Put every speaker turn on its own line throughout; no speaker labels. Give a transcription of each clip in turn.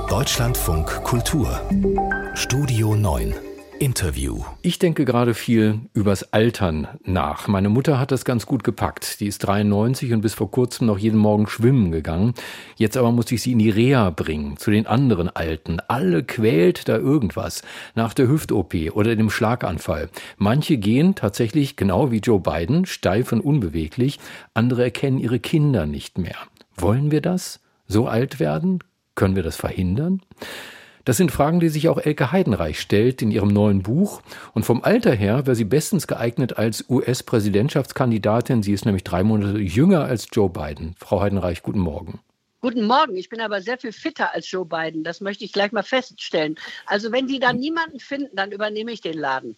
Deutschlandfunk Kultur Studio 9 Interview.
Ich denke gerade viel übers Altern nach. Meine Mutter hat das ganz gut gepackt. Die ist 93 und bis vor kurzem noch jeden Morgen schwimmen gegangen. Jetzt aber musste ich sie in die Reha bringen, zu den anderen Alten. Alle quält da irgendwas. Nach der Hüft-OP oder dem Schlaganfall. Manche gehen tatsächlich, genau wie Joe Biden, steif und unbeweglich. Andere erkennen ihre Kinder nicht mehr. Wollen wir das? So alt werden? Können wir das verhindern? Das sind Fragen, die sich auch Elke Heidenreich stellt in ihrem neuen Buch. Und vom Alter her wäre sie bestens geeignet als US-Präsidentschaftskandidatin. Sie ist nämlich 3 Monate jünger als Joe Biden. Frau Heidenreich, guten Morgen.
Guten Morgen, ich bin aber sehr viel fitter als Joe Biden. Das möchte ich gleich mal feststellen. Also wenn die da niemanden finden, dann übernehme ich den Laden.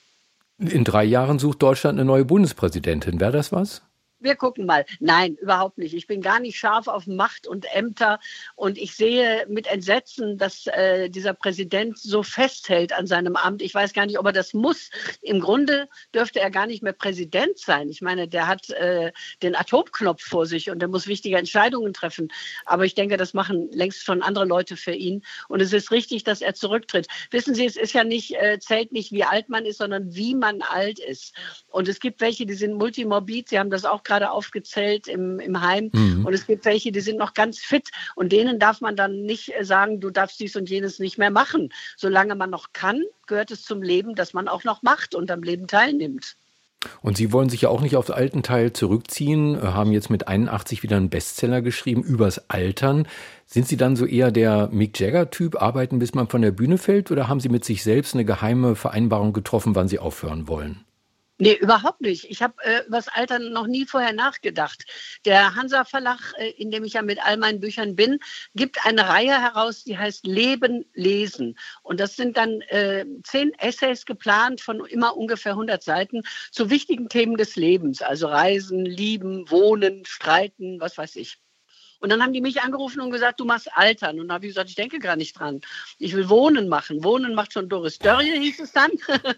In 3 Jahren sucht Deutschland eine neue Bundespräsidentin. Wäre das was?
Wir gucken mal. Nein, überhaupt nicht. Ich bin gar nicht scharf auf Macht und Ämter und ich sehe mit Entsetzen, dass dieser Präsident so festhält an seinem Amt. Ich weiß gar nicht, ob er das muss. Im Grunde dürfte er gar nicht mehr Präsident sein. Ich meine, der hat den Atomknopf vor sich und der muss wichtige Entscheidungen treffen. Aber ich denke, das machen längst schon andere Leute für ihn. Und es ist richtig, dass er zurücktritt. Wissen Sie, es ist ja nicht, zählt nicht, wie alt man ist, sondern wie man alt ist. Und es gibt welche, die sind multimorbid. Sie haben das auch gerade aufgezählt im Heim. Und es gibt welche, die sind noch ganz fit. Und denen darf man dann nicht sagen, du darfst dies und jenes nicht mehr machen. Solange man noch kann, gehört es zum Leben, dass man auch noch macht und am Leben teilnimmt.
Und Sie wollen sich ja auch nicht auf den alten Teil zurückziehen, haben jetzt mit 81 wieder einen Bestseller geschrieben übers Altern. Sind Sie dann so eher der Mick Jagger-Typ, arbeiten bis man von der Bühne fällt, oder haben Sie mit sich selbst eine geheime Vereinbarung getroffen, wann Sie aufhören wollen?
Nee, überhaupt nicht. Ich habe über das Altern noch nie vorher nachgedacht. Der Hansa Verlag, in dem ich ja mit all meinen Büchern bin, gibt eine Reihe heraus, die heißt Leben, Lesen. Und das sind dann 10 Essays geplant von immer ungefähr 100 Seiten zu wichtigen Themen des Lebens. Also Reisen, Lieben, Wohnen, Streiten, was weiß ich. Und dann haben die mich angerufen und gesagt, du machst Altern. Und dann habe ich gesagt, ich denke gar nicht dran. Ich will Wohnen machen. Wohnen macht schon Doris Dörrie, hieß es dann.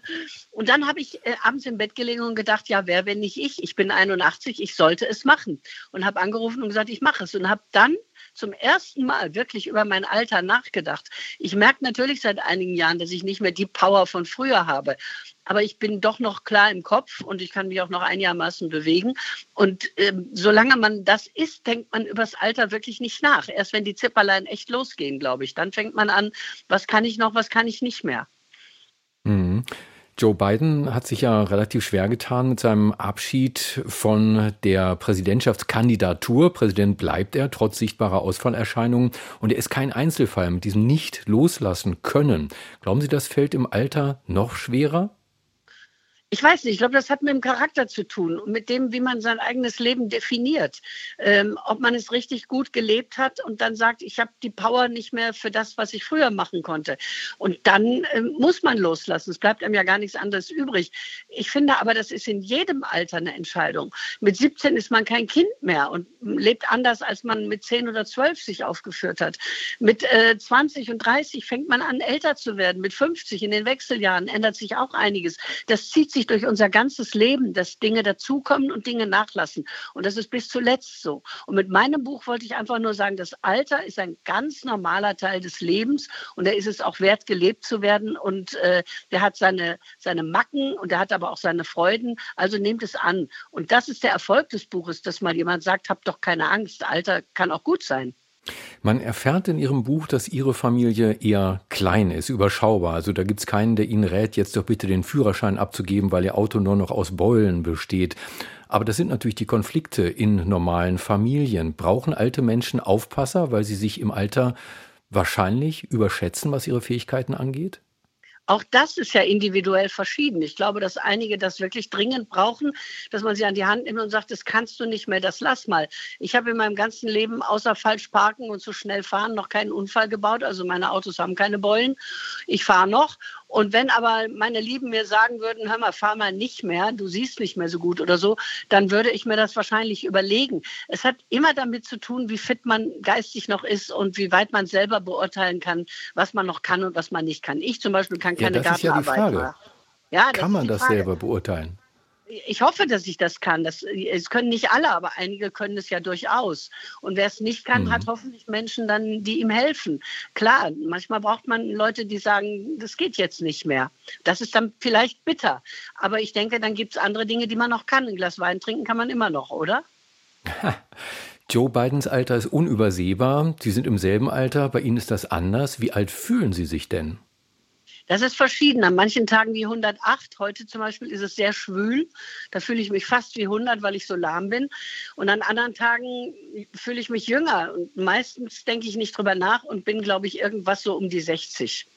Und dann habe ich abends im Bett gelegen und gedacht, ja, wer, wenn nicht ich? Ich bin 81, ich sollte es machen. Und habe angerufen und gesagt, ich mache es. Und habe dann zum ersten Mal wirklich über mein Alter nachgedacht. Ich merke natürlich seit einigen Jahren, dass ich nicht mehr die Power von früher habe. Aber ich bin doch noch klar im Kopf und ich kann mich auch noch einigermaßen bewegen. Und solange man das ist, denkt man über das Alter wirklich nicht nach. Erst wenn die Zipperlein echt losgehen, glaube ich, dann fängt man an, was kann ich noch, was kann ich nicht mehr.
Mhm. Joe Biden hat sich ja relativ schwer getan mit seinem Abschied von der Präsidentschaftskandidatur. Präsident bleibt er, trotz sichtbarer Ausfallerscheinungen. Und er ist kein Einzelfall mit diesem Nicht-Loslassen können. Glauben Sie, das fällt im Alter noch schwerer?
Ich weiß nicht, ich glaube, das hat mit dem Charakter zu tun und mit dem, wie man sein eigenes Leben definiert. Ob man es richtig gut gelebt hat und dann sagt, ich habe die Power nicht mehr für das, was ich früher machen konnte. Und dann muss man loslassen. Es bleibt einem ja gar nichts anderes übrig. Ich finde aber, das ist in jedem Alter eine Entscheidung. Mit 17 ist man kein Kind mehr und lebt anders, als man mit 10 oder 12 sich aufgeführt hat. Mit 20 und 30 fängt man an, älter zu werden. Mit 50 in den Wechseljahren ändert sich auch einiges. Das zieht sich durch unser ganzes Leben, dass Dinge dazukommen und Dinge nachlassen. Und das ist bis zuletzt so. Und mit meinem Buch wollte ich einfach nur sagen, das Alter ist ein ganz normaler Teil des Lebens und da ist es auch wert, gelebt zu werden. Und der hat seine Macken und der hat aber auch seine Freuden. Also nehmt es an. Und das ist der Erfolg des Buches, dass mal jemand sagt, habt doch keine Angst. Alter kann auch gut sein.
Man erfährt in Ihrem Buch, dass Ihre Familie eher klein ist, überschaubar. Also da gibt es keinen, der Ihnen rät, jetzt doch bitte den Führerschein abzugeben, weil Ihr Auto nur noch aus Beulen besteht. Aber das sind natürlich die Konflikte in normalen Familien. Brauchen alte Menschen Aufpasser, weil sie sich im Alter wahrscheinlich überschätzen, was ihre Fähigkeiten angeht?
Auch das ist ja individuell verschieden. Ich glaube, dass einige das wirklich dringend brauchen, dass man sie an die Hand nimmt und sagt, das kannst du nicht mehr, das lass mal. Ich habe in meinem ganzen Leben außer falsch parken und zu schnell fahren noch keinen Unfall gebaut. Also meine Autos haben keine Beulen. Ich fahre noch. Und wenn aber meine Lieben mir sagen würden, hör mal, fahr mal nicht mehr, du siehst nicht mehr so gut oder so, dann würde ich mir das wahrscheinlich überlegen. Es hat immer damit zu tun, wie fit man geistig noch ist und wie weit man selber beurteilen kann, was man noch kann und was man nicht kann. Ich zum Beispiel kann keine Gartenarbeit machen.
Ja, kann man das selber beurteilen?
Ich hoffe, dass ich das kann. Es können nicht alle, aber einige können es ja durchaus. Und wer es nicht kann, hat hoffentlich Menschen dann, die ihm helfen. Klar, manchmal braucht man Leute, die sagen, das geht jetzt nicht mehr. Das ist dann vielleicht bitter. Aber ich denke, dann gibt es andere Dinge, die man noch kann. Ein Glas Wein trinken kann man immer noch, oder?
Joe Bidens Alter ist unübersehbar. Sie sind im selben Alter. Bei Ihnen ist das anders. Wie alt fühlen Sie sich denn?
Das ist verschieden. An manchen Tagen wie 108. Heute zum Beispiel ist es sehr schwül. Da fühle ich mich fast wie 100, weil ich so lahm bin. Und an anderen Tagen fühle ich mich jünger. Und meistens denke ich nicht drüber nach und bin, glaube ich, irgendwas so um die 60.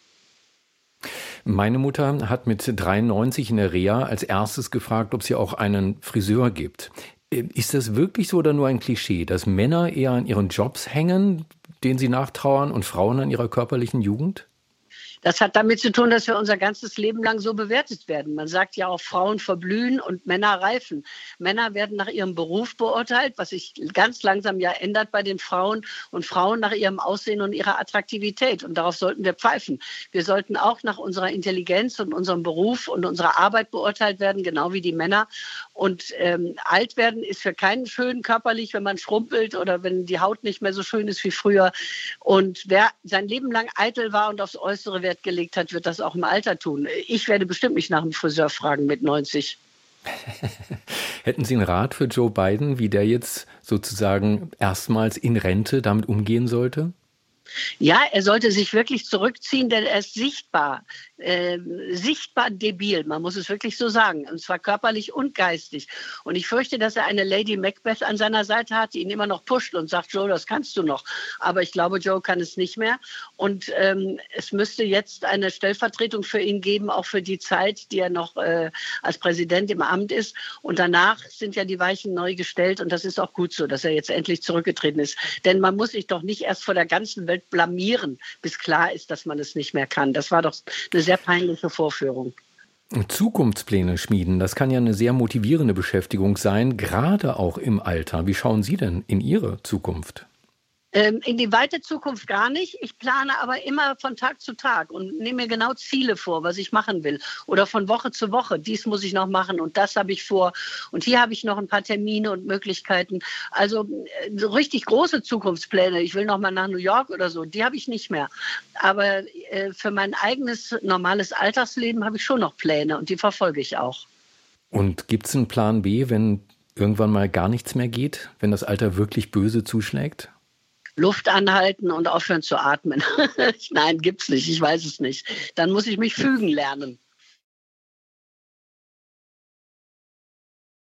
Meine Mutter hat mit 93 in der Reha als erstes gefragt, ob es hier auch einen Friseur gibt. Ist das wirklich so oder nur ein Klischee, dass Männer eher an ihren Jobs hängen, denen sie nachtrauern, und Frauen an ihrer körperlichen Jugend?
Das hat damit zu tun, dass wir unser ganzes Leben lang so bewertet werden. Man sagt ja auch, Frauen verblühen und Männer reifen. Männer werden nach ihrem Beruf beurteilt, was sich ganz langsam ja ändert bei den Frauen, und Frauen nach ihrem Aussehen und ihrer Attraktivität. Und darauf sollten wir pfeifen. Wir sollten auch nach unserer Intelligenz und unserem Beruf und unserer Arbeit beurteilt werden, genau wie die Männer. Und alt werden ist für keinen schön körperlich, wenn man schrumpelt oder wenn die Haut nicht mehr so schön ist wie früher. Und wer sein Leben lang eitel war und aufs Äußere Wert gelegt hat, wird das auch im Alter tun. Ich werde bestimmt nicht nach einem Friseur fragen mit 90.
Hätten Sie einen Rat für Joe Biden, wie der jetzt sozusagen erstmals in Rente damit umgehen sollte?
Ja, er sollte sich wirklich zurückziehen, denn er ist sichtbar debil, man muss es wirklich so sagen, und zwar körperlich und geistig. Und ich fürchte, dass er eine Lady Macbeth an seiner Seite hat, die ihn immer noch pusht und sagt, Joe, das kannst du noch. Aber ich glaube, Joe kann es nicht mehr. Und es müsste jetzt eine Stellvertretung für ihn geben, auch für die Zeit, die er noch als Präsident im Amt ist. Und danach sind ja die Weichen neu gestellt, und das ist auch gut so, dass er jetzt endlich zurückgetreten ist. Denn man muss sich doch nicht erst vor der ganzen Welt blamieren, bis klar ist, dass man es nicht mehr kann. Das war doch eine sehr peinliche Vorführung.
Zukunftspläne schmieden, das kann ja eine sehr motivierende Beschäftigung sein, gerade auch im Alter. Wie schauen Sie denn in Ihre Zukunft?
In die weite Zukunft gar nicht. Ich plane aber immer von Tag zu Tag und nehme mir genau Ziele vor, was ich machen will. Oder von Woche zu Woche. Dies muss ich noch machen und das habe ich vor. Und hier habe ich noch ein paar Termine und Möglichkeiten. Also so richtig große Zukunftspläne. Ich will noch mal nach New York oder so. Die habe ich nicht mehr. Aber für mein eigenes normales Alltagsleben habe ich schon noch Pläne und die verfolge ich auch.
Und gibt es einen Plan B, wenn irgendwann mal gar nichts mehr geht? Wenn das Alter wirklich böse zuschlägt?
Luft anhalten und aufhören zu atmen. Nein, gibt's nicht. Ich weiß es nicht. Dann muss ich mich fügen lernen.